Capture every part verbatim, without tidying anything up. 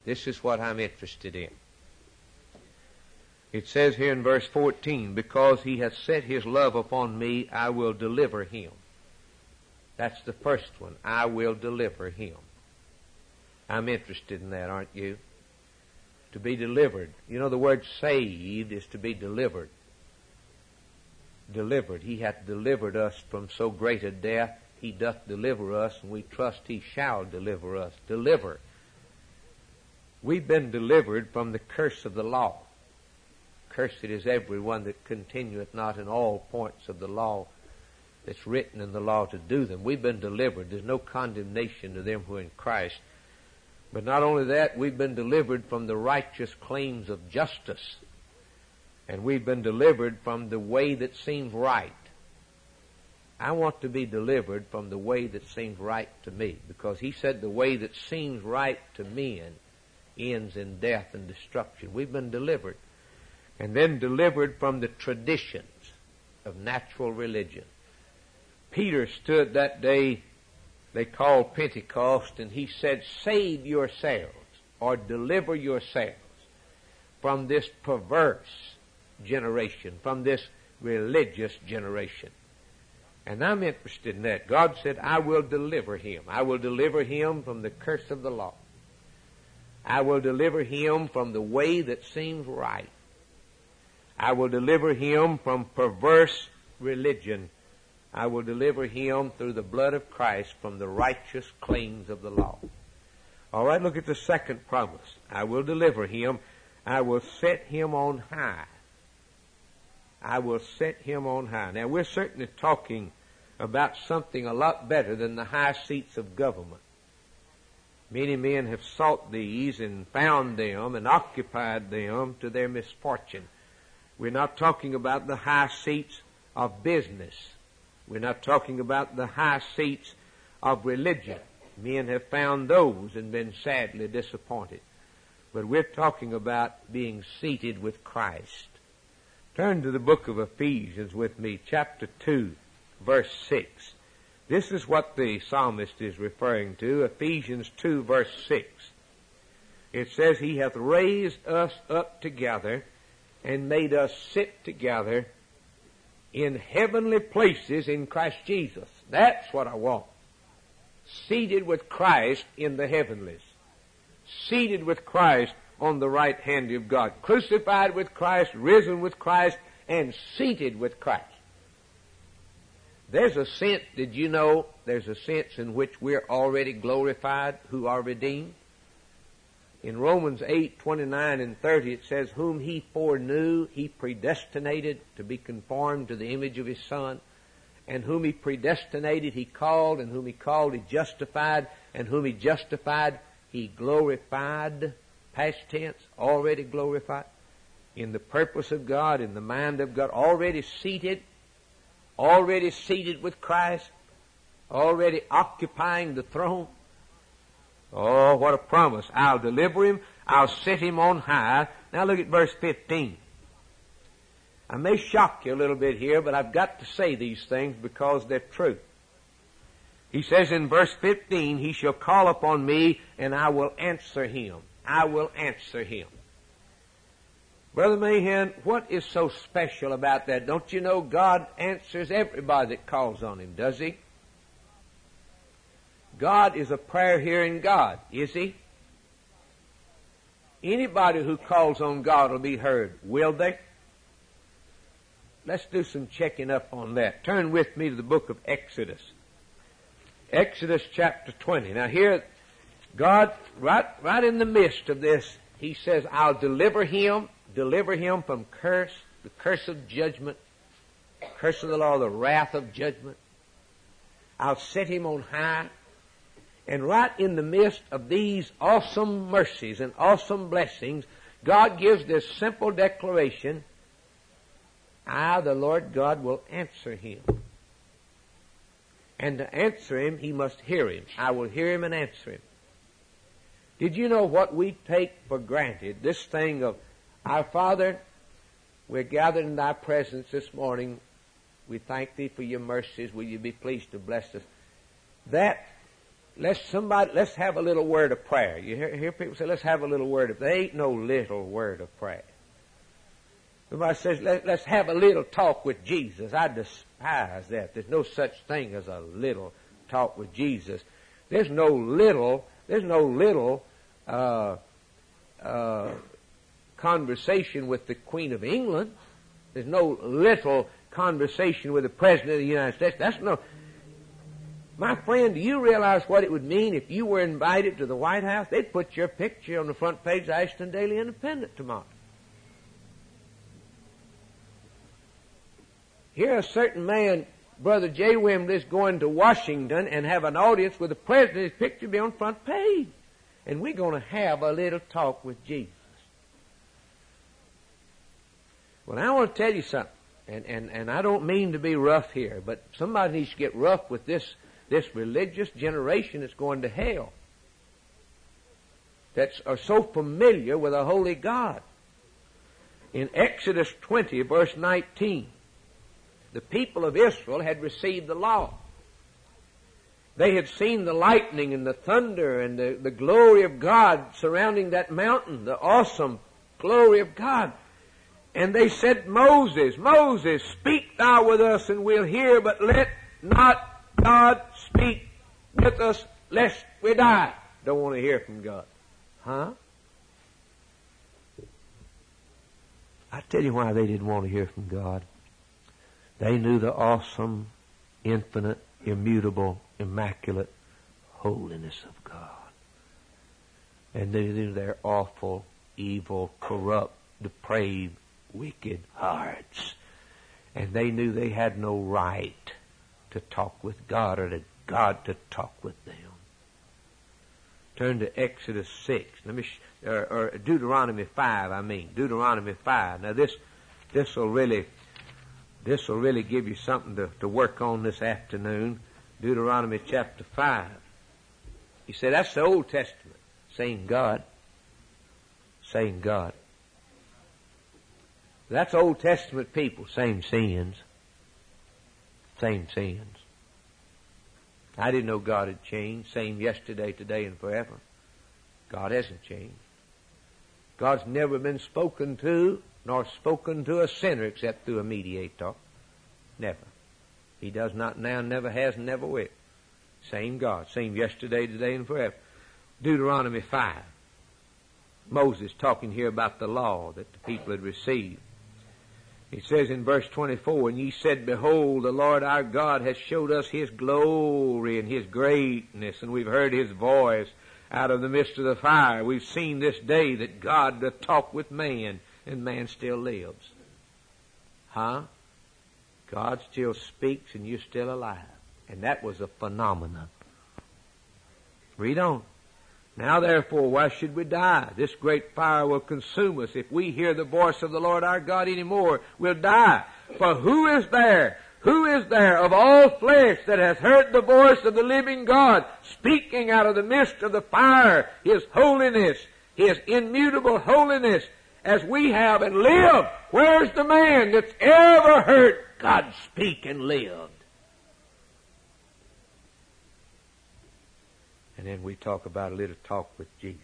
This is what I'm interested in. It says here in verse fourteen, because he hath set his love upon me, I will deliver him. That's the first one. I will deliver him. I'm interested in that, aren't you? To be delivered. You know, the word saved is to be delivered. Delivered. He hath delivered us from so great a death. He doth deliver us, and we trust he shall deliver us. Deliver. We've been delivered from the curse of the law. Cursed is every one that continueth not in all points of the law that's written in the law to do them. We've been delivered. There's no condemnation to them who are in Christ. But not only that, we've been delivered from the righteous claims of justice. And we've been delivered from the way that seems right. I want to be delivered from the way that seems right to me, because he said the way that seems right to men ends in death and destruction. We've been delivered. And then delivered from the traditions of natural religion. Peter stood that day they called Pentecost, and he said, save yourselves, or deliver yourselves from this perverse generation, from this religious generation. And I'm interested in that. God said, I will deliver him. I will deliver him from the curse of the law. I will deliver him from the way that seems right. I will deliver him from perverse religion. I will deliver him through the blood of Christ from the righteous claims of the law. All right, look at the second promise. I will deliver him. I will set him on high. I will set him on high. Now, we're certainly talking about something a lot better than the high seats of government. Many men have sought these and found them and occupied them to their misfortune. We're not talking about the high seats of business. We're not talking about the high seats of religion. Men have found those and been sadly disappointed. But we're talking about being seated with Christ. Turn to the book of Ephesians with me, chapter two, verse six. This is what the psalmist is referring to, Ephesians two, verse six. It says, he hath raised us up together and made us sit together in heavenly places in Christ Jesus. That's what I want. Seated with Christ in the heavenlies. Seated with Christ on the right hand of God. Crucified with Christ, risen with Christ, and seated with Christ. There's a sense, did you know, there's a sense in which we're already glorified who are redeemed? In Romans eight, twenty-nine and thirty, it says, whom he foreknew, he predestinated to be conformed to the image of his Son. And whom he predestinated, he called. And whom he called, he justified. And whom he justified, he glorified. Past tense, already glorified. In the purpose of God, in the mind of God, already seated. Already seated with Christ. Already occupying the throne. Oh, what a promise. I'll deliver him. I'll set him on high. Now look at verse fifteen. I may shock you a little bit here, but I've got to say these things because they're true. He says in verse fifteen, he shall call upon me and I will answer him. I will answer him. Brother Mahan, what is so special about that? Don't you know God answers everybody that calls on him, does he? God is a prayer-hearing God, is he? Anybody who calls on God will be heard, will they? Let's do some checking up on that. Turn with me to the book of Exodus. Exodus chapter twenty. Now here, God, right, right in the midst of this, he says, I'll deliver him, deliver him from curse, the curse of judgment, curse of the law, the wrath of judgment. I'll set him on high. And right in the midst of these awesome mercies and awesome blessings, God gives this simple declaration, I, the Lord God, will answer him. And to answer him, he must hear him. I will hear him and answer him. Did you know what we take for granted? This thing of, our Father, we're gathered in thy presence this morning. We thank thee for your mercies. Will you be pleased to bless us? That let's somebody, let's have a little word of prayer. You hear, hear people say, let's have a little word of, there ain't no little word of prayer. Somebody says, Let, let's have a little talk with Jesus. I despise that. There's no such thing as a little talk with Jesus. There's no little, there's no little, uh, uh, conversation with the Queen of England. There's no little conversation with the President of the United States. That's no... My friend, do you realize what it would mean if you were invited to the White House? They'd put your picture on the front page of the Ashton Daily Independent tomorrow. Here a certain man, Brother J. Wimley, is going to Washington and have an audience with the President. His picture be on front page. And we're going to have a little talk with Jesus. Well, I want to tell you something, and, and, and I don't mean to be rough here, but somebody needs to get rough with this, this religious generation that's going to hell, that are so familiar with a holy God. In Exodus twenty, verse nineteen, the people of Israel had received the law. They had seen the lightning and the thunder and the, the glory of God surrounding that mountain, the awesome glory of God. And they said, Moses, Moses, speak thou with us and we'll hear, but let not God speak with us lest we die. Don't want to hear from God. Huh? I tell you why they didn't want to hear from God. They knew the awesome, infinite, immutable, immaculate holiness of God. And they knew their awful, evil, corrupt, depraved, wicked hearts. And they knew they had no right to talk with God or to God to talk with them. Turn to Exodus six. Let me, sh- or, or Deuteronomy five, I mean. Deuteronomy five. Now this, this will really, this will really give you something to, to work on this afternoon. Deuteronomy chapter five. You say, that's the Old Testament. Saying God. Saying God. That's Old Testament people, same sins. Same sins. I didn't know God had changed. Same yesterday, today, and forever. God hasn't changed. God's never been spoken to, nor spoken to a sinner except through a mediator. Never. He does not now, never has, and never will. Same God. Same yesterday, today, and forever. Deuteronomy five. Moses talking here about the law that the people had received. He says in verse twenty-four, and ye said, behold, the Lord our God has showed us His glory and His greatness, and we've heard His voice out of the midst of the fire. We've seen this day that God doth talk with man, and man still lives. Huh? God still speaks, and you're still alive. And that was a phenomenon. Read on. Now therefore, why should we die? This great fire will consume us. If we hear the voice of the Lord our God any more, we'll die. For who is there, who is there of all flesh that has heard the voice of the living God speaking out of the midst of the fire, His holiness, His immutable holiness, as we have and lived? Where's the man that's ever heard God speak and lived? And then we talk about a little talk with Jesus.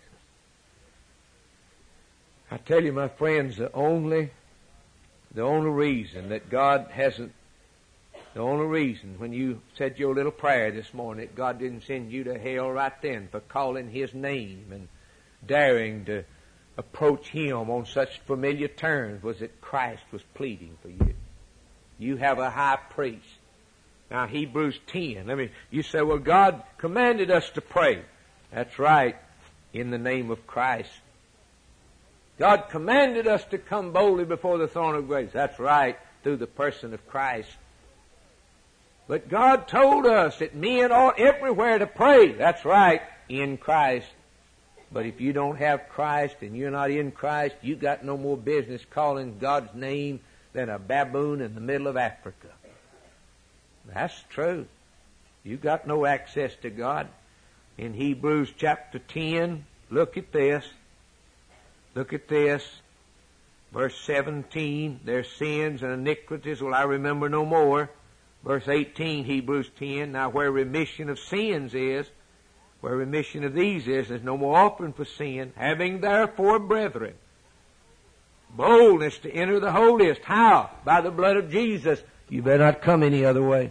I tell you, my friends, the only, the only reason that God hasn't, the only reason when you said your little prayer this morning that God didn't send you to hell right then for calling His name and daring to approach Him on such familiar terms was that Christ was pleading for you. You have a high priest. Now, Hebrews ten. I mean, you say, well, God commanded us to pray. That's right, in the name of Christ. God commanded us to come boldly before the throne of grace. That's right, through the person of Christ. But God told us that men ought everywhere to pray. That's right, in Christ. But if you don't have Christ and you're not in Christ, you got no more business calling God's name than a baboon in the middle of Africa. That's true. You got no access to God. In Hebrews chapter ten, look at this. Look at this. Verse seventeen, their sins and iniquities will I remember no more. Verse eighteen, Hebrews ten, now where remission of sins is, Where remission of these is, there's no more offering for sin. Having therefore, brethren, boldness to enter the holiest. How? By the blood of Jesus. You better not come any other way.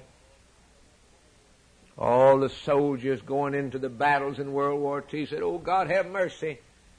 All the soldiers going into the battles in World War Two said, "Oh, God, have mercy."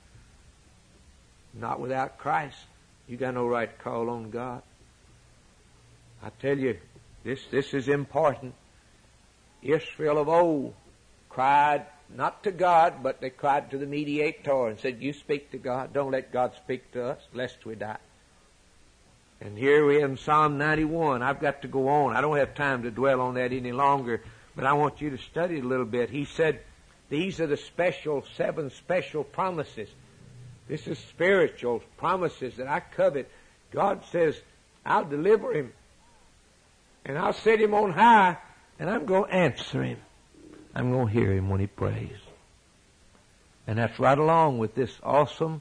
Not without Christ. You got no right to call on God. I tell you, this, this is important. Israel of old cried not to God, but they cried to the mediator and said, "You speak to God. Don't let God speak to us, lest we die." And here we in Psalm ninety-one. I've got to go on. I don't have time to dwell on that any longer, but I want you to study it a little bit. He said, these are the special, seven special promises. This is spiritual promises that I covet. God says, I'll deliver him, and I'll set him on high, and I'm going to answer him. I'm going to hear him when he prays. And that's right along with this awesome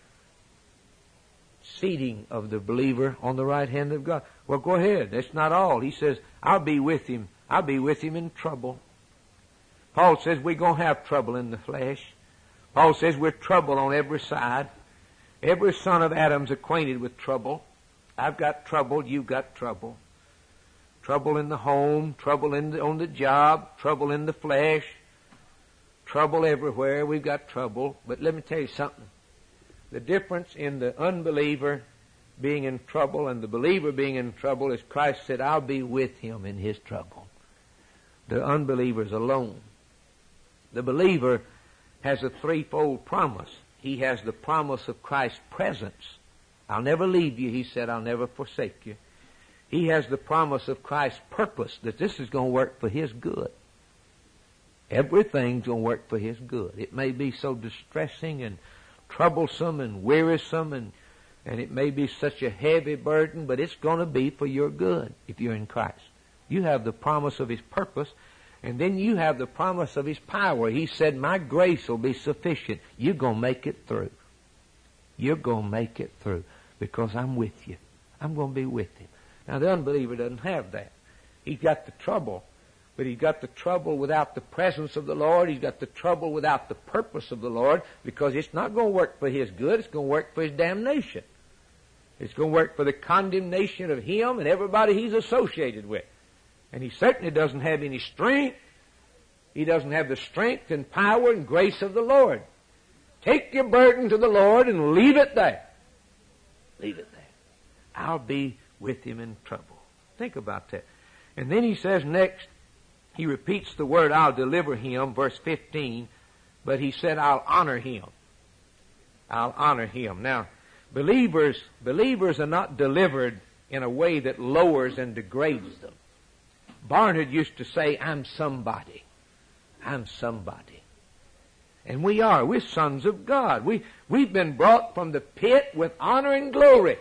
seating of the believer on the right hand of God. Well, go ahead. That's not all. He says, I'll be with him. I'll be with him in trouble. Paul says we're going to have trouble in the flesh. Paul says we're troubled on every side. Every son of Adam's acquainted with trouble. I've got trouble. You've got trouble. Trouble in the home, trouble in the, on the job, trouble in the flesh, trouble everywhere. We've got trouble. But let me tell you something. The difference in the unbeliever being in trouble and the believer being in trouble is Christ said, I'll be with him in his trouble. The unbeliever's alone. The believer has a threefold promise. He has the promise of Christ's presence. I'll never leave you, he said, I'll never forsake you. He has the promise of Christ's purpose, that this is going to work for his good. Everything's going to work for his good. It may be so distressing and troublesome and wearisome, and, and it may be such a heavy burden, but it's going to be for your good if you're in Christ. You have the promise of his purpose, and then you have the promise of his power. He said, my grace will be sufficient. You're going to make it through. You're going to make it through because I'm with you. I'm going to be with him. Now, the unbeliever doesn't have that. He's got the trouble, but he's got the trouble without the presence of the Lord. He's got the trouble without the purpose of the Lord, because it's not going to work for his good. It's going to work for his damnation. It's going to work for the condemnation of him and everybody he's associated with. And he certainly doesn't have any strength. He doesn't have the strength and power and grace of the Lord. Take your burden to the Lord and leave it there. Leave it there. I'll be with him in trouble. Think about that. And then he says next, he repeats the word, I'll deliver him, verse fifteen, but he said, I'll honor him. I'll honor him. Now, believers, believers are not delivered in a way that lowers and degrades them. Barnard used to say, I'm somebody. I'm somebody. And we are. We're sons of God. We, we've been brought from the pit with honor and glory.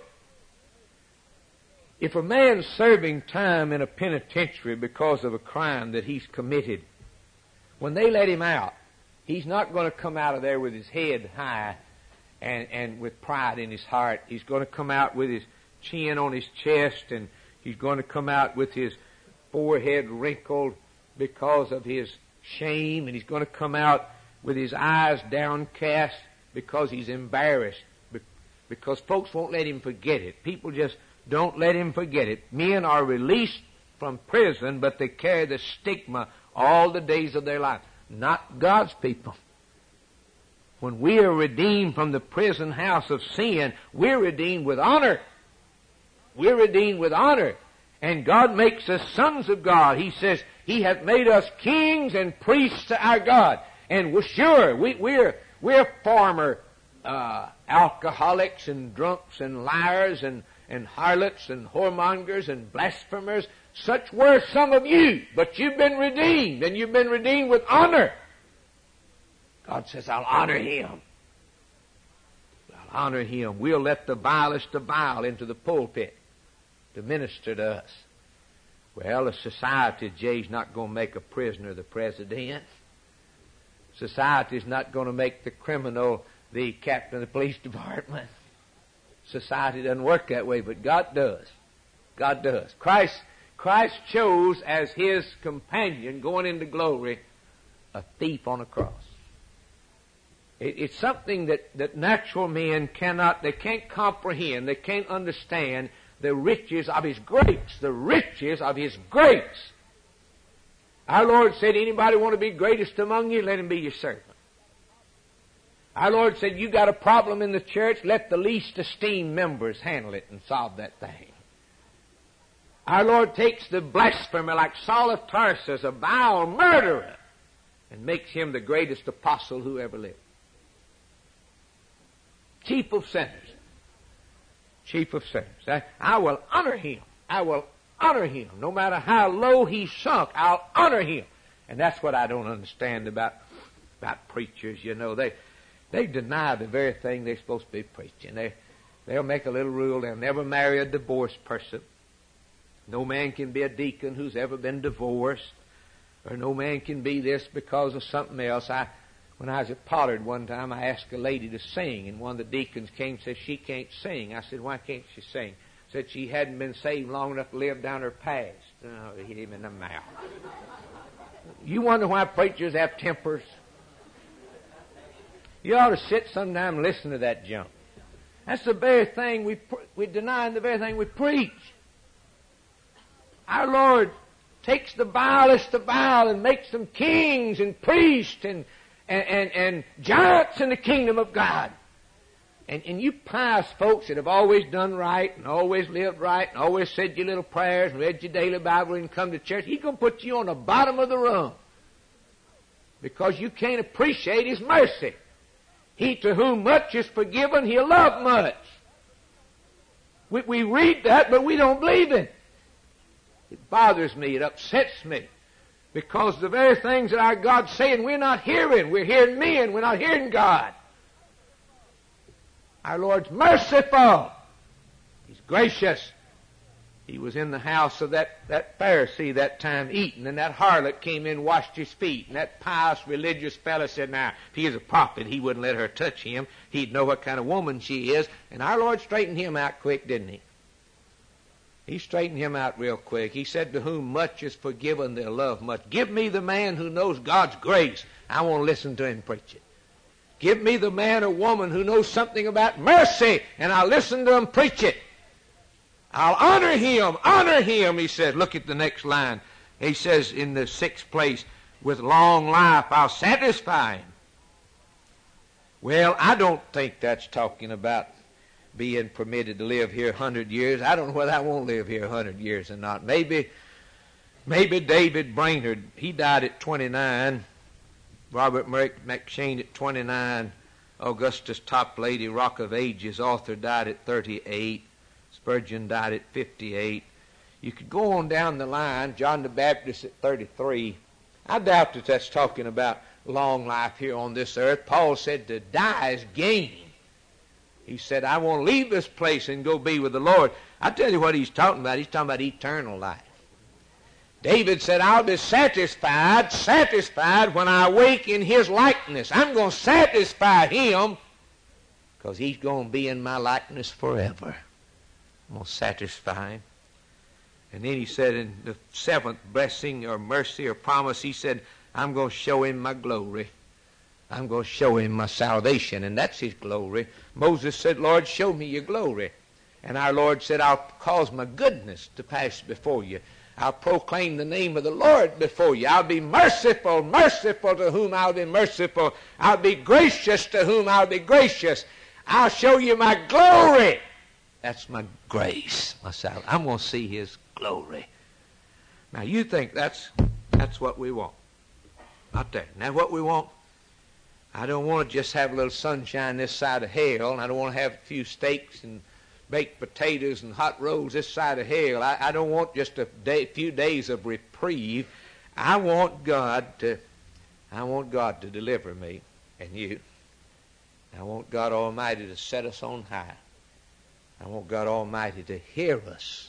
If a man's serving time in a penitentiary because of a crime that he's committed, when they let him out, he's not going to come out of there with his head high and, and with pride in his heart. He's going to come out with his chin on his chest, and he's going to come out with his forehead wrinkled because of his shame, and he's going to come out with his eyes downcast because he's embarrassed, because folks won't let him forget it. People just don't let him forget it. Men are released from prison, but they carry the stigma all the days of their life. Not God's people. When we are redeemed from the prison house of sin, we're redeemed with honor. We're redeemed with honor. And God makes us sons of God. He says He hath made us kings and priests to our God. And we're sure, we, we're, we're former uh, alcoholics and drunks and liars and and harlots and whoremongers and blasphemers. Such were some of you, but you've been redeemed, and you've been redeemed with honor. God says, I'll honor him. I'll honor him. We'll let the vilest of vile into the pulpit to minister to us. Well, the society today's not going to make a prisoner the president. Society's not going to make the criminal the captain of the police department. Society doesn't work that way, but God does. God does. Christ, Christ chose as his companion going into glory a thief on a cross. It, it's something that, that natural men cannot, they can't comprehend, they can't understand the riches of His grace, the riches of His grace. Our Lord said, anybody want to be greatest among you, let him be your servant. Our Lord said, you got a problem in the church, let the least esteemed members handle it and solve that thing. Our Lord takes the blasphemer like Saul of Tarsus, a vile murderer, and makes him the greatest apostle who ever lived. Chief of sinners. Chief of sinners. I, I will honor him. I will honor him. No matter how low he sunk, I'll honor him. And that's what I don't understand about, about preachers. You know, they they deny the very thing they're supposed to be preaching. They, they'll make a little rule. They'll never marry a divorced person. No man can be a deacon who's ever been divorced. Or no man can be this because of something else. I, when I was at Pollard one time, I asked a lady to sing, and one of the deacons came and said, she can't sing. I said, why can't she sing? Said she hadn't been saved long enough to live down her past. Oh, hit him in the mouth. You wonder why preachers have tempers? You ought to sit sometime and listen to that junk. That's the very thing we pre- we deny, the very thing we preach. Our Lord takes the vilest of vile and makes them kings and priests and and, and, and giants in the kingdom of God. And, and you pious folks that have always done right and always lived right and always said your little prayers and read your daily Bible and come to church, He's going to put you on the bottom of the rung because you can't appreciate His mercy. He to whom much is forgiven, He'll love much. We, we read that, but we don't believe it. It bothers me. It upsets me. Because the very things that our God's saying, we're not hearing. We're hearing men. We're not hearing God. Our Lord's merciful. He's gracious. He was in the house of that, that Pharisee that time eating, and that harlot came in and washed his feet. And that pious religious fellow said, now, if he is a prophet, he wouldn't let her touch him. He'd know what kind of woman she is. And our Lord straightened him out quick, didn't He? He straightened him out real quick. He said, to whom much is forgiven, they'll love much. Give me the man who knows God's grace. I want to listen to him preach it. Give me the man or woman who knows something about mercy, and I'll listen to him preach it. I'll honor him, honor him, he says. Look at the next line. He says in the sixth place, with long life I'll satisfy him. Well, I don't think that's talking about being permitted to live here a hundred years. I don't know whether I won't live here a hundred years or not. Maybe, maybe David Brainerd, he died at twenty-nine. Robert McShane at twenty-nine. Augustus Toplady, Rock of Ages, author, died at thirty-eight. Spurgeon died at fifty-eight. You could go on down the line. John the Baptist at thirty-three. I doubt that that's talking about long life here on this earth. Paul said to die is gain. He said, I want to leave this place and go be with the Lord. I tell you what he's talking about. He's talking about eternal life. David said, I'll be satisfied, satisfied when I wake in His likeness. I'm going to satisfy Him because He's going to be in my likeness forever. I'm going to satisfy Him. And then he said in the seventh blessing or mercy or promise, he said, I'm going to show Him my glory. I'm going to show Him my salvation, and that's His glory. Moses said, Lord, show me your glory. And our Lord said, I'll cause my goodness to pass before you. I'll proclaim the name of the Lord before you. I'll be merciful, merciful to whom I'll be merciful. I'll be gracious to whom I'll be gracious. I'll show you my glory. That's my grace, my salvation. I'm going to see His glory. Now, you think that's that's what we want. Not there. Now, what we want, I don't want to just have a little sunshine this side of hell, and I don't want to have a few steaks and baked potatoes and hot rolls this side of hell. I, I don't want just a day, few days of reprieve. I want God to, I want God to deliver me and you. I want God Almighty to set us on high. I want God Almighty to hear us.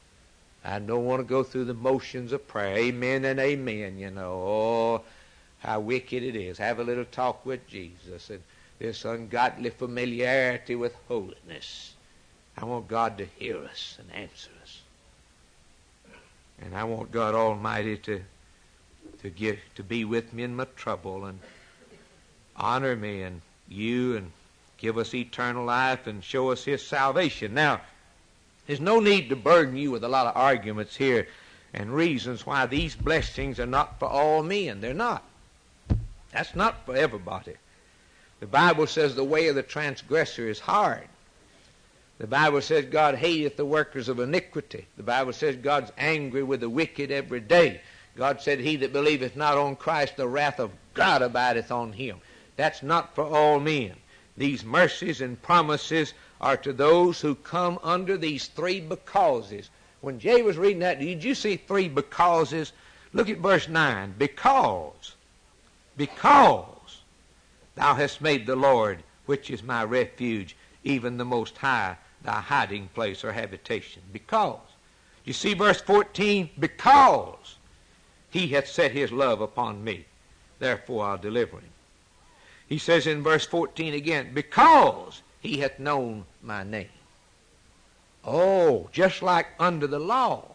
I don't want to go through the motions of prayer. Amen and amen, you know. Oh, how wicked it is. Have a little talk with Jesus and this ungodly familiarity with holiness. I want God to hear us and answer us. And I want God Almighty to, to give, to be with me in my trouble, and honor me and you, and give us eternal life and show us his salvation. Now, there's no need to burden you with a lot of arguments here and reasons why these blessings are not for all men. They're not. That's not for everybody. The Bible says the way of the transgressor is hard. The Bible says God hateth the workers of iniquity. The Bible says God's angry with the wicked every day. God said, he that believeth not on Christ, the wrath of God abideth on him. That's not for all men. These mercies and promises are to those who come under these three becauses. When Jay was reading that, did you see three becauses? Look at verse nine. Because, because thou hast made the Lord, which is my refuge, even the Most High, thy hiding place or habitation. Because. You see verse fourteen? Because he hath set his love upon me, therefore I'll deliver him. He says in verse fourteen again, because he hath known my name. Oh, just like under the law,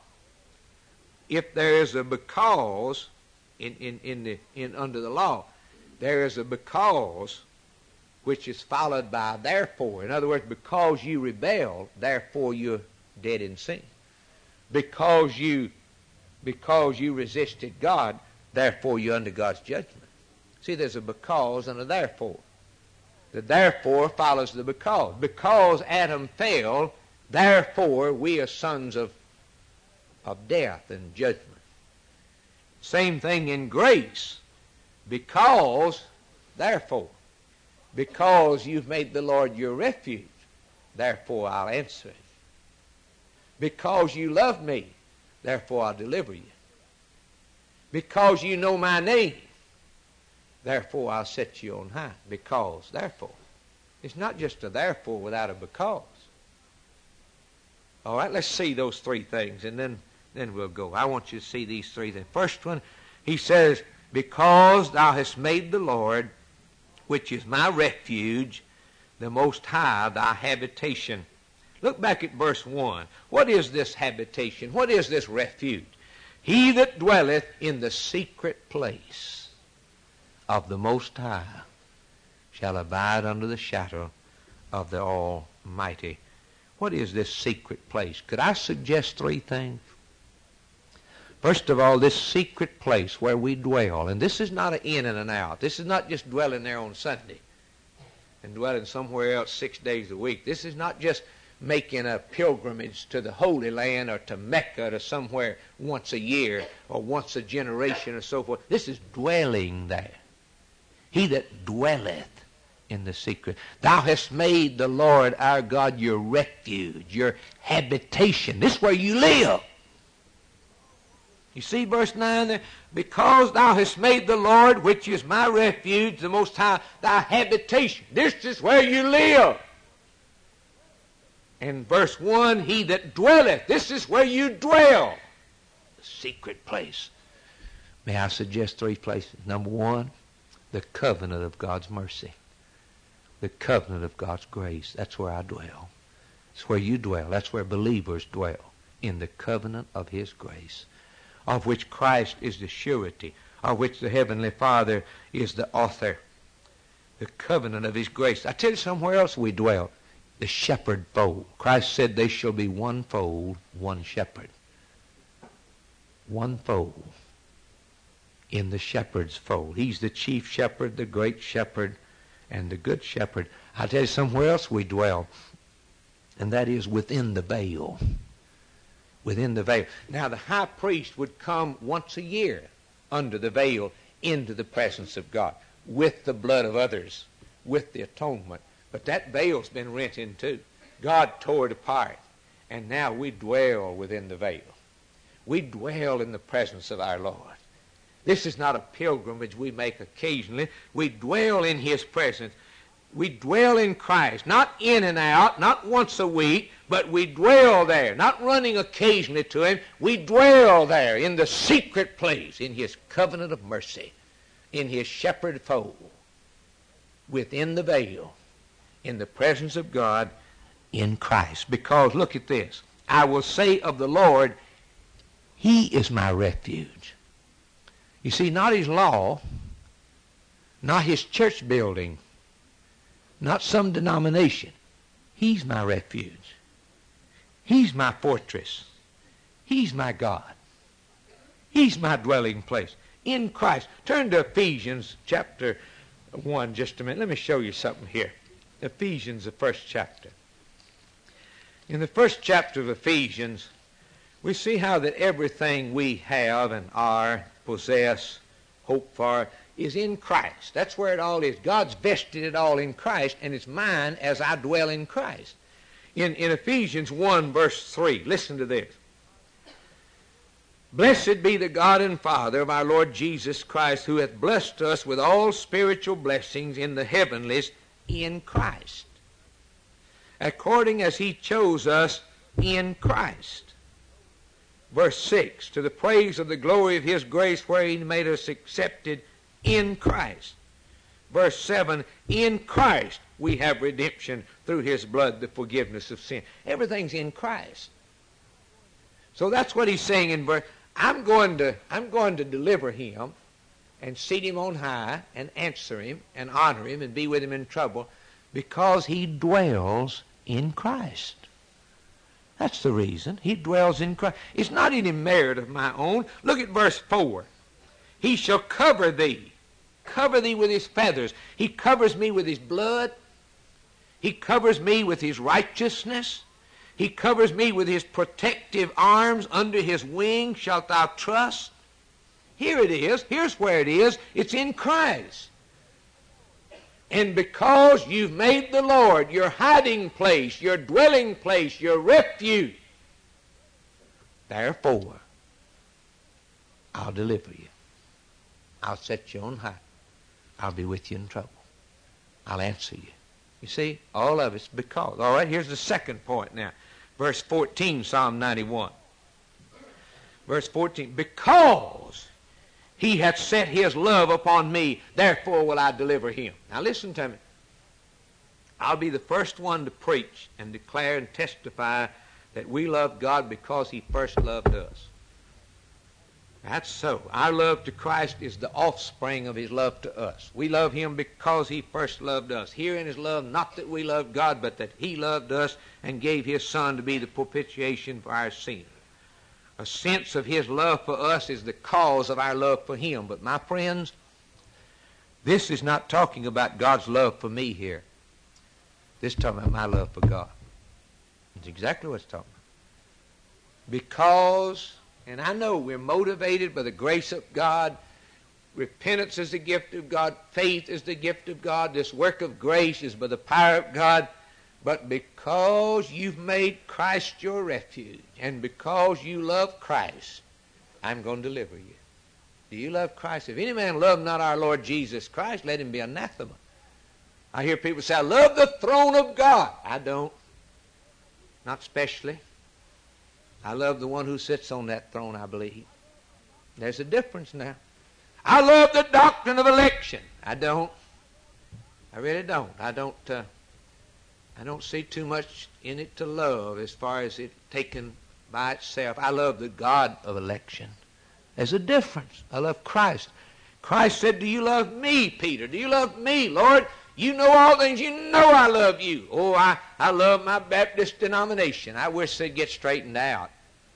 if there is a because in, in, in the in under the law, there is a because which is followed by therefore. In other words, because you rebel, therefore you're dead in sin. Because you because you resisted God, therefore you're under God's judgment. See, there's a because and a therefore. The therefore follows the because. Because Adam fell, therefore we are sons of, of death and judgment. Same thing in grace. Because, therefore. Because you've made the Lord your refuge, therefore I'll answer it. Because you love me, therefore I'll deliver you. Because you know my name, therefore I'll set you on high. Because, therefore. It's not just a therefore without a because. All right, let's see those three things, and then, then we'll go. I want you to see these three things. First one, he says, because thou hast made the Lord, which is my refuge, the Most High, thy habitation. Look back at verse one. What is this habitation? What is this refuge? He that dwelleth in the secret place of the Most High shall abide under the shadow of the Almighty. What is this secret place? Could I suggest three things? First of all, this secret place where we dwell, and this is not an in and an out. This is not just dwelling there on Sunday and dwelling somewhere else six days a week. This is not just making a pilgrimage to the Holy Land or to Mecca or somewhere once a year or once a generation or so forth. This is dwelling there. He that dwelleth in the secret. Thou hast made the Lord our God your refuge, your habitation. This is where you live. You see verse nine there? Because thou hast made the Lord, which is my refuge, the Most High, thy habitation. This is where you live. And verse one, he that dwelleth. This is where you dwell. The secret place. May I suggest three places? Number one, the covenant of God's mercy. The covenant of God's grace. That's where I dwell. It's where you dwell. That's where believers dwell. In the covenant of his grace, of which Christ is the surety, of which the Heavenly Father is the author. The covenant of his grace. I tell you, somewhere else we dwell. The shepherd fold. Christ said they shall be one fold, one shepherd. One fold in the shepherd's fold. He's the chief shepherd, the great shepherd, and the good shepherd. I tell you, somewhere else we dwell, and that is within the veil. Within the veil. Now, the high priest would come once a year under the veil into the presence of God with the blood of others, with the atonement. But that veil's been rent in two. God tore it apart, and now we dwell within the veil. We dwell in the presence of our Lord. This is not a pilgrimage we make occasionally. We dwell in his presence. We dwell in Christ, not in and out, not once a week, but we dwell there, not running occasionally to him. We dwell there in the secret place, in his covenant of mercy, in his shepherd fold, within the veil, in the presence of God in Christ. Because, look at this, I will say of the Lord, he is my refuge. You see, not his law, not his church building, not some denomination. He's my refuge. He's my fortress. He's my God. He's my dwelling place in Christ. Turn to Ephesians chapter one just a minute. Let me show you something here. Ephesians, the first chapter. In the first chapter of Ephesians, we see how that everything we have and are, possess, hope for, is in Christ. That's where it all is. God's vested it all in Christ, and it's mine as I dwell in Christ. In, in Ephesians one, verse three, listen to this. Blessed be the God and Father of our Lord Jesus Christ, who hath blessed us with all spiritual blessings in the heavenlies in Christ, according as he chose us in Christ. Verse six, to the praise of the glory of his grace, where he made us accepted in Christ. Verse seven, in Christ we have redemption through his blood, the forgiveness of sin. Everything's in Christ. So that's what he's saying in verse. I'm going to, I'm going to deliver him and seat him on high and answer him and honor him and be with him in trouble because he dwells in Christ. That's the reason. He dwells in Christ. It's not any merit of my own. Look at verse four. He shall cover thee. Cover thee with his feathers. He covers me with his blood. He covers me with his righteousness. He covers me with his protective arms. Under his wing shalt thou trust. Here it is. Here's where it is. It's in Christ. And because you've made the Lord your hiding place, your dwelling place, your refuge, therefore, I'll deliver you. I'll set you on high. I'll be with you in trouble. I'll answer you. You see, all of it's because. All right, here's the second point now. Verse fourteen, Psalm ninety-one. Verse fourteen, because he hath set his love upon me, therefore will I deliver him. Now listen to me. I'll be the first one to preach and declare and testify that we love God because he first loved us. That's so. Our love to Christ is the offspring of his love to us. We love him because he first loved us. Here in his love, not that we loved God, but that he loved us and gave his Son to be the propitiation for our sin. A sense of his love for us is the cause of our love for him. But my friends, this is not talking about God's love for me here. This is talking about my love for God. That's exactly what it's talking about. Because, and I know we're motivated by the grace of God. Repentance is the gift of God. Faith is the gift of God. This work of grace is by the power of God. But because you've made Christ your refuge, and because you love Christ, I'm going to deliver you. Do you love Christ? If any man love not our Lord Jesus Christ, let him be anathema. I hear people say, I love the throne of God. I don't. Not specially. I love the one who sits on that throne, I believe. There's a difference now. I love the doctrine of election. I don't. I really don't. I don't... Uh, I don't see too much in it to love as far as it taken by itself. I love the God of election. There's a difference. I love Christ. Christ said, do you love me, Peter? Do you love me, Lord? You know all things. You know I love you. Oh, I, I love my Baptist denomination. I wish they'd get straightened out.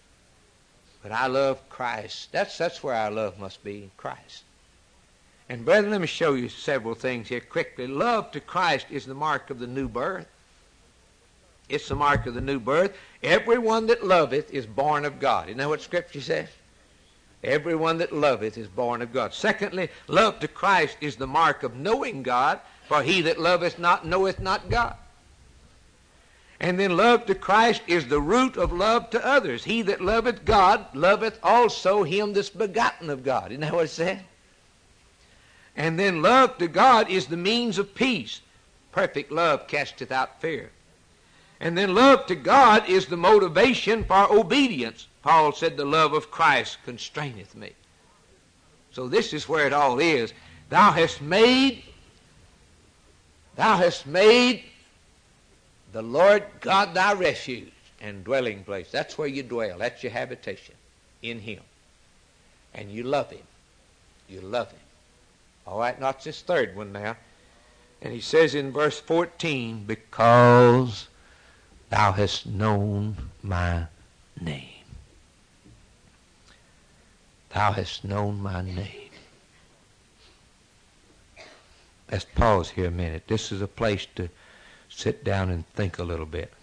But I love Christ. That's, that's where our love must be, in Christ. And brethren, let me show you several things here quickly. Love to Christ is the mark of the new birth. It's the mark of the new birth. Everyone that loveth is born of God. Isn't that what Scripture says? Everyone that loveth is born of God. Secondly, love to Christ is the mark of knowing God, for he that loveth not knoweth not God. And then love to Christ is the root of love to others. He that loveth God loveth also him that's begotten of God. Isn't that what it said? And then love to God is the means of peace. Perfect love casteth out fear. And then love to God is the motivation for obedience. Paul said, the love of Christ constraineth me. So this is where it all is. Thou hast made, thou hast made the Lord God thy refuge and dwelling place. That's where you dwell. That's your habitation, in him. And you love him. You love him. All right, not this third one now. And he says in verse fourteen, because thou hast known my name. Thou hast known my name. Let's pause here a minute. This is a place to sit down and think a little bit.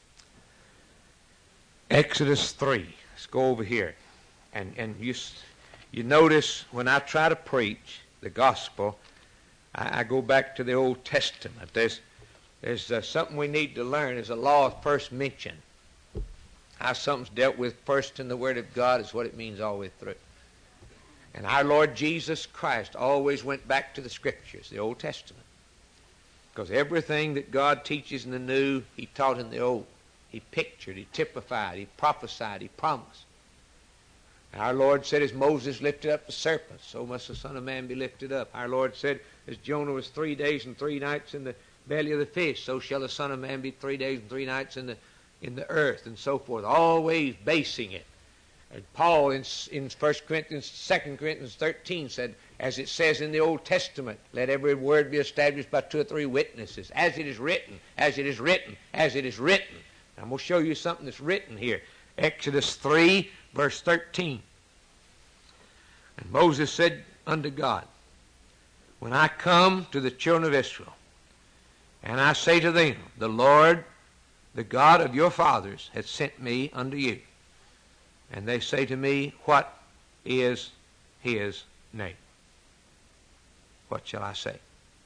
Exodus three. Let's go over here. And, and you, you notice when I try to preach the gospel, I, I go back to the Old Testament. There's, there's uh, something we need to learn. There's a law of first mention. How something's dealt with first in the Word of God is what it means all the way through. And our Lord Jesus Christ always went back to the Scriptures, the Old Testament. Because everything that God teaches in the New, He taught in the Old. He pictured, He typified, He prophesied, He promised. And our Lord said, as Moses lifted up the serpent, so must the Son of Man be lifted up. Our Lord said, as Jonah was three days and three nights in the belly of the fish, so shall the Son of Man be three days and three nights in the, in the earth, and so forth. Always basing it. And Paul in, in First Corinthians, Second Corinthians thirteen said, as it says in the Old Testament, let every word be established by two or three witnesses. As it is written, as it is written, as it is written. I'm going to show you something that's written here. Exodus three, verse thirteen. And Moses said unto God, when I come to the children of Israel, and I say to them, the Lord, the God of your fathers, hath sent me unto you. And they say to me, what is his name? What shall I say?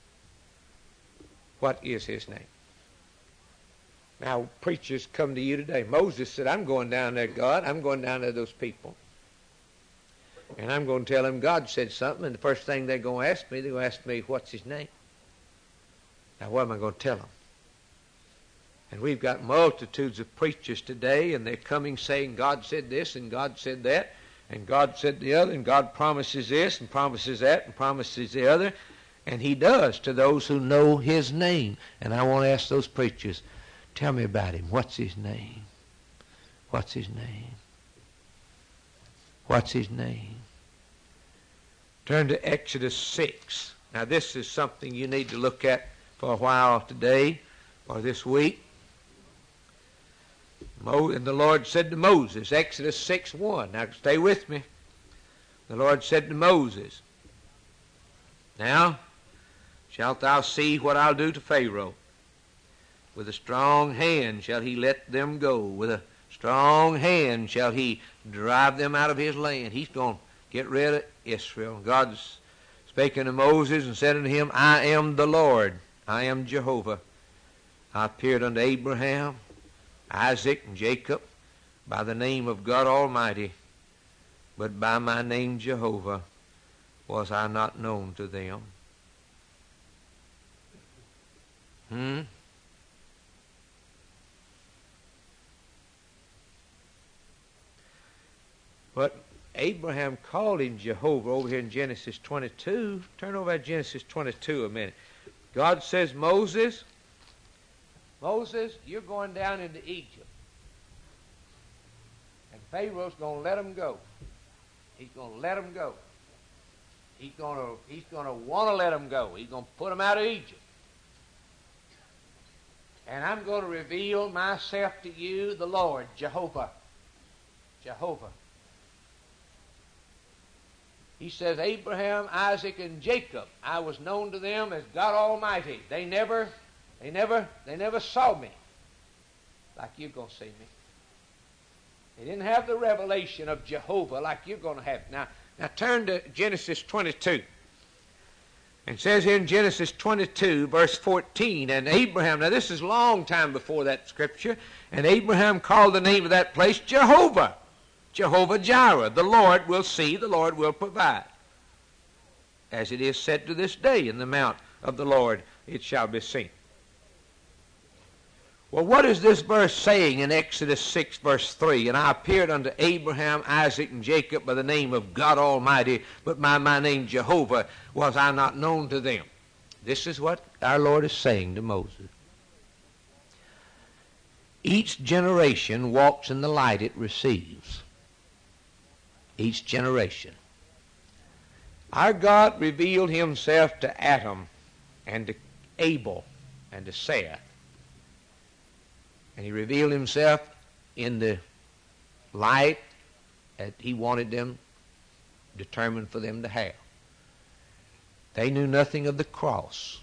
What is his name? Now, preachers come to you today. Moses said, I'm going down there, God. I'm going down there to those people. And I'm going to tell them God said something, and the first thing they're going to ask me, they're going to ask me, what's his name? Now, what am I going to tell them? And we've got multitudes of preachers today, and they're coming saying God said this, and God said that, and God said the other, and God promises this, and promises that, and promises the other. And he does to those who know his name. And I want to ask those preachers, tell me about him. What's his name? What's his name? What's his name? Turn to Exodus six. Now this is something you need to look at for a while today or this week. And the Lord said to Moses, Exodus six one. Now stay with me. The Lord said to Moses, now shalt thou see what I'll do to Pharaoh. With a strong hand shall he let them go. With a strong hand shall he drive them out of his land. He's going to get rid of Israel. God's speaking to Moses and said unto him, I am the Lord. I am Jehovah. I appeared unto Abraham, Isaac, and Jacob by the name of God Almighty, but by my name Jehovah was I not known to them. Hmm? But Abraham called him Jehovah over here in Genesis twenty-two. Turn over to Genesis twenty-two a minute. God says, Moses, Moses, you're going down into Egypt. And Pharaoh's going to let them go. He's going to let them go. He's going to, he's going to want to let them go. He's going to put them out of Egypt. And I'm going to reveal myself to you, the Lord, Jehovah. Jehovah. He says, Abraham, Isaac, and Jacob, I was known to them as God Almighty. They never, they never, they never saw me like you're going to see me. They didn't have the revelation of Jehovah like you're going to have. Now, now turn to Genesis twenty-two. And it says here in Genesis twenty-two, verse fourteen, and Abraham, now this is a long time before that scripture, and Abraham called the name of that place Jehovah. Jehovah Jireh, the Lord will see, the Lord will provide. As it is said to this day, in the mount of the Lord it shall be seen. Well, what is this verse saying in Exodus six, verse three? And I appeared unto Abraham, Isaac, and Jacob by the name of God Almighty, but by my name Jehovah was I not known to them. This is what our Lord is saying to Moses. Each generation walks in the light it receives. Each generation. Our God revealed himself to Adam and to Abel and to Seth. And he revealed himself in the light that he wanted them, determined for them to have. They knew nothing of the cross.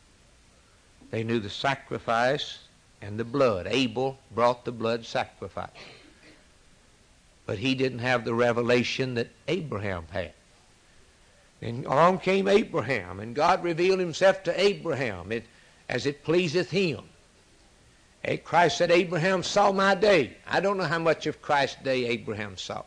They knew the sacrifice and the blood. Abel brought the blood sacrifice. But he didn't have the revelation that Abraham had. And along came Abraham, and God revealed himself to Abraham it, as it pleaseth him. And Christ said, Abraham saw my day. I don't know how much of Christ's day Abraham saw.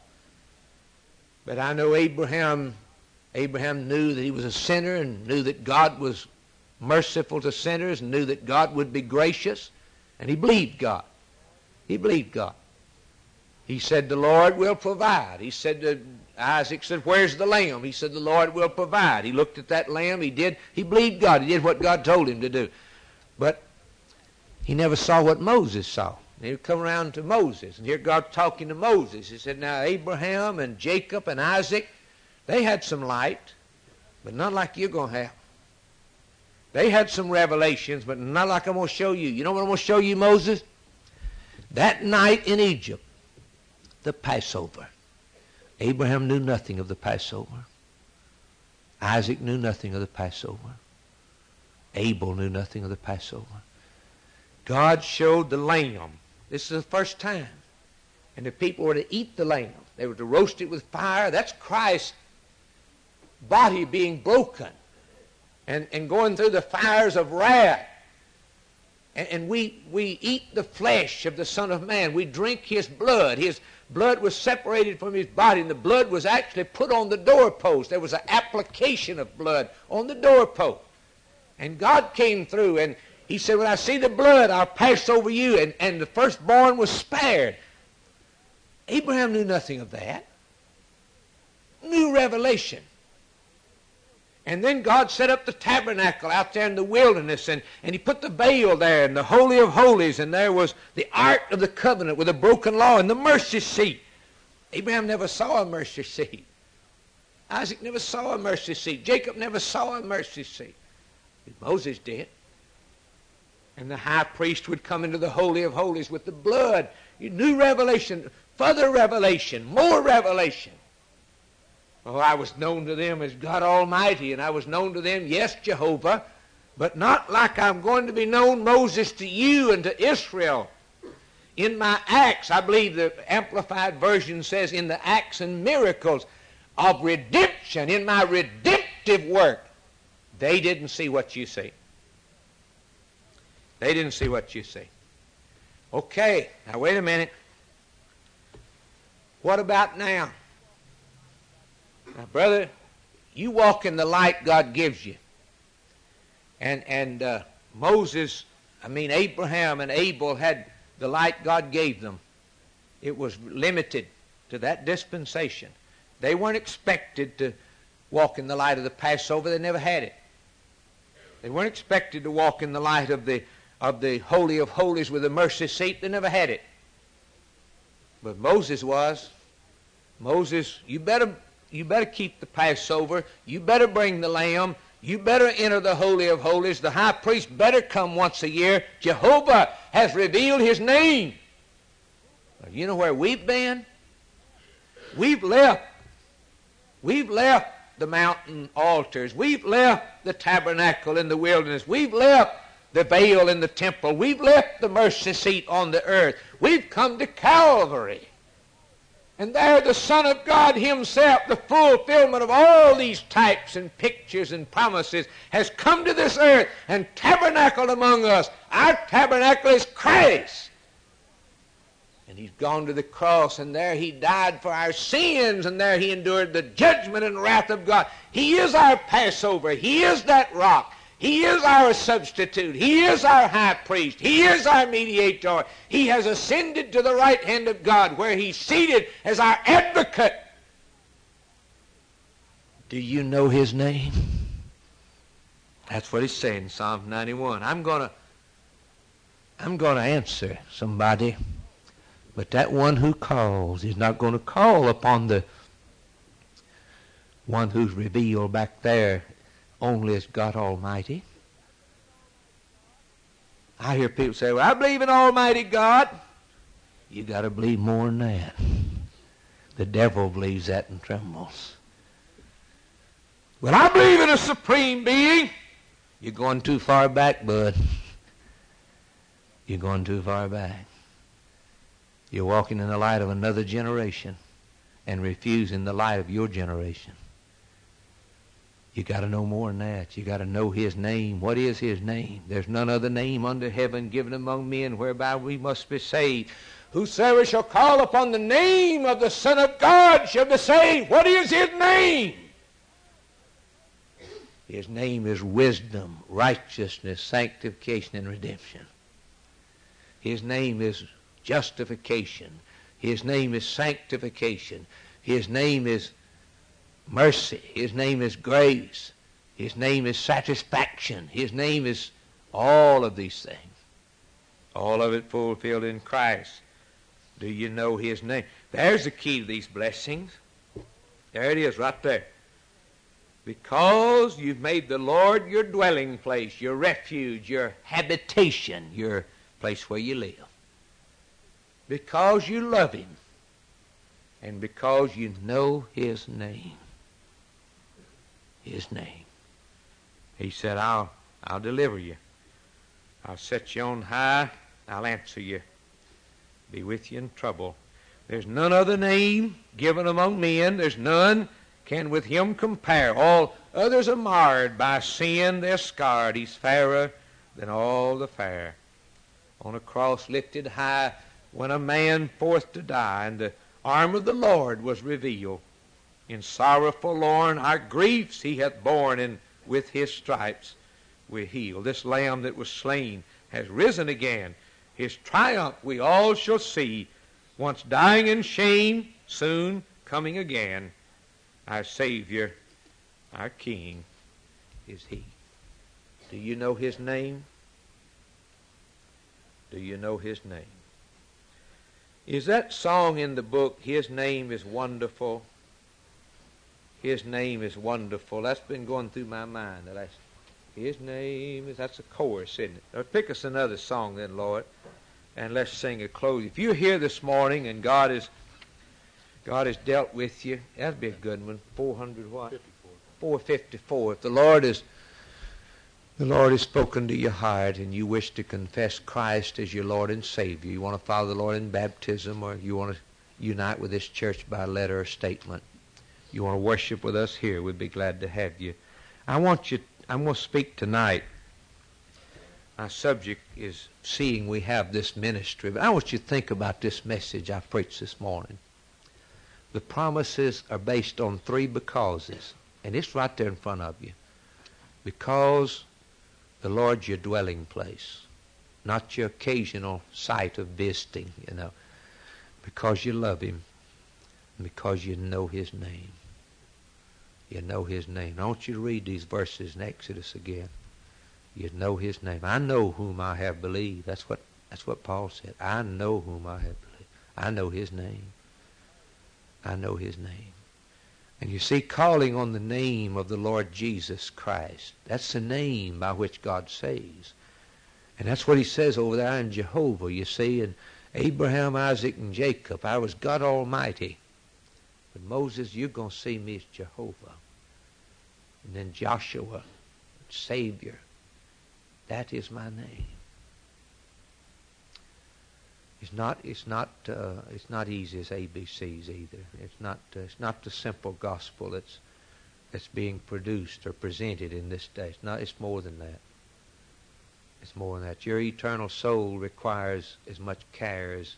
But I know Abraham, Abraham knew that he was a sinner and knew that God was merciful to sinners and knew that God would be gracious. And he believed God. He believed God. He said, the Lord will provide. He said, to Isaac said, where's the lamb? He said, the Lord will provide. He looked at that lamb. He did. He believed God. He did what God told him to do. But he never saw what Moses saw. And he would come around to Moses. And here God talking to Moses. He said, now Abraham and Jacob and Isaac, they had some light, but not like you're going to have. They had some revelations, but not like I'm going to show you. You know what I'm going to show you, Moses? That night in Egypt, the Passover. Abraham knew nothing of the Passover. Isaac knew nothing of the Passover. Abel knew nothing of the Passover. God showed the lamb. This is the first time. And the people were to eat the lamb. They were to roast it with fire. That's Christ's body being broken and, and going through the fires of wrath. And, and we, we eat the flesh of the Son of Man. We drink his blood. His blood was separated from his body, and the blood was actually put on the doorpost. There was an application of blood on the doorpost. And God came through, and he said, when I see the blood, I'll pass over you. And, and the firstborn was spared. Abraham knew nothing of that. New revelation. And then God set up the tabernacle out there in the wilderness, and, and he put the veil there in the Holy of Holies, and there was the Ark of the Covenant with a broken law and the mercy seat. Abraham never saw a mercy seat. Isaac never saw a mercy seat. Jacob never saw a mercy seat. But Moses did. And the high priest would come into the Holy of Holies with the blood. New revelation, further revelation, more revelation. Oh, I was known to them as God Almighty, and I was known to them, yes, Jehovah, but not like I'm going to be known, Moses, to you and to Israel. In my acts, I believe the Amplified Version says, in the acts and miracles of redemption, in my redemptive work, they didn't see what you see. They didn't see what you see. Okay, now wait a minute. What about now? Now, brother, you walk in the light God gives you. And, and uh, Moses, I mean Abraham and Abel had the light God gave them. It was limited to that dispensation. They weren't expected to walk in the light of the Passover. They never had it. They weren't expected to walk in the light of the, of the Holy of Holies with the mercy seat. They never had it. But Moses was. Moses, you better... You better keep the Passover. You better bring the lamb. You better enter the Holy of Holies. The high priest better come once a year. Jehovah has revealed his name. You know where we've been? We've left. We've left the mountain altars. We've left the tabernacle in the wilderness. We've left the veil in the temple. We've left the mercy seat on the earth. We've come to Calvary. And there the Son of God himself, the fulfillment of all these types and pictures and promises, has come to this earth and tabernacled among us. Our tabernacle is Christ. And he's gone to the cross, and there he died for our sins, and there he endured the judgment and wrath of God. He is our Passover. He is that rock. He is our substitute. He is our high priest. He is our mediator. He has ascended to the right hand of God, where he's seated as our advocate. Do you know his name? That's what he's saying in Psalm ninety-one. I'm going to I'm going to answer somebody, but that one who calls is not going to call upon the one who's revealed back there only as God Almighty. I hear people say, well, I believe in Almighty God. You got to believe more than that. The devil believes that and trembles. Well, I believe in a supreme being. You're going too far back, bud. You're going too far back. You're walking in the light of another generation and refusing the light of your generation. You got to know more than that. You got to know his name. What is his name? There's none other name under heaven given among men whereby we must be saved. Whosoever shall call upon the name of the Son of God shall be saved. What is his name? His name is wisdom, righteousness, sanctification, and redemption. His name is justification. His name is sanctification. His name is mercy. His name is grace. His name is satisfaction. His name is all of these things. All of it fulfilled in Christ. Do you know his name? There's the key to these blessings. There it is right there. Because you've made the Lord your dwelling place, your refuge, your habitation, your place where you live. Because you love him. And because you know his name. His name. He said, I'll, I'll deliver you. I'll set you on high. I'll answer you. Be with you in trouble. There's none other name given among men. There's none can with him compare. All others are marred by sin. They're scarred. He's fairer than all the fair. On a cross lifted high, when a man forth to die, and the arm of the Lord was revealed. In sorrow forlorn, our griefs he hath borne, and with his stripes we're healed. This Lamb that was slain has risen again. His triumph we all shall see, once dying in shame, soon coming again. Our Savior, our King, is he. Do you know his name? Do you know his name? Is that song in the book, His Name is Wonderful? His name is wonderful. That's been going through my mind. The last, his name is, that's a chorus, isn't it? Or pick us another song then, Lord, and let's sing a close. If you're here this morning and God is God has dealt with you, that'd be a good one. Four hundred what? fifty-four. Four fifty-four. If the Lord is the Lord has spoken to your heart and you wish to confess Christ as your Lord and Savior, you want to follow the Lord in baptism, or you want to unite with this church by letter or statement, you want to worship with us here, we'd be glad to have you. I want you, I'm going to speak tonight. My subject is seeing we have this ministry. But I want you to think about this message I preached this morning. The promises are based on three becauses, and it's right there in front of you. Because the Lord's your dwelling place, not your occasional site of visiting, you know. Because you love him, and because you know his name. You know his name. I want you to read these verses in Exodus again. You know his name. I know whom I have believed. That's what that's what Paul said. I know whom I have believed. I know his name. I know his name. And you see, calling on the name of the Lord Jesus Christ, that's the name by which God saves. And that's what he says over there in Jehovah. You see, in Abraham, Isaac, and Jacob, I was God Almighty. But Moses, you're going to see me as Jehovah. And then Joshua, Savior. That is my name. It's not. It's not. Uh, it's not easy as A B Cs either. It's not. Uh, it's not the simple gospel that's that's being produced or presented in this day. It's not. It's more than that. It's more than that. Your eternal soul requires as much care as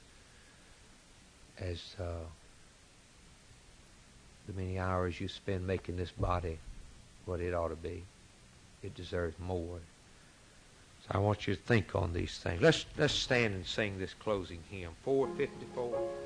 as uh, the many hours you spend making this body what it ought to be. It deserves more. So I want you to think on these things. Let's let's stand and sing this closing hymn. four fifty-four.